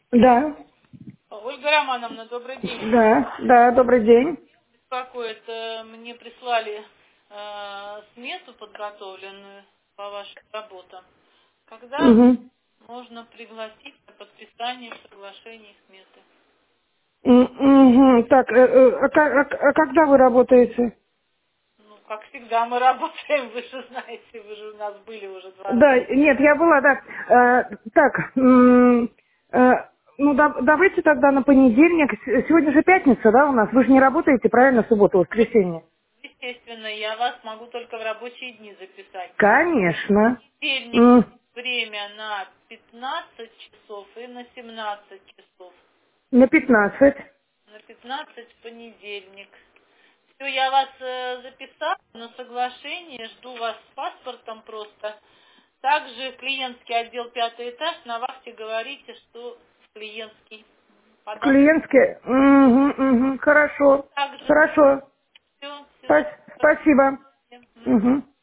Да, Ольга Романовна, добрый день. да, добрый день. Беспокоит, мне прислали смету подготовленную по вашим работам. Когда Угу. можно пригласить на подписание соглашения сметы? Угу. Так, а когда вы работаете? Ну, как всегда мы работаем, вы же знаете, вы же у нас были уже 2 раза. Да, нет, я была, да. Так, ну давайте тогда на понедельник. Сегодня же пятница, да, у нас? Вы же не работаете, правильно, субботу, воскресенье? Естественно, я вас могу только в рабочие дни записать. Конечно. Понедельник М, время на 15 часов и на 17 часов. На 15. На 15 понедельник. Все, я вас записала на соглашение, жду вас с паспортом просто. Также клиентский отдел 5 этаж, на вахте говорите, что в клиентский подам. Клиентский. Угу, хорошо. Также Хорошо. все, всего Спасибо. доброго. Угу.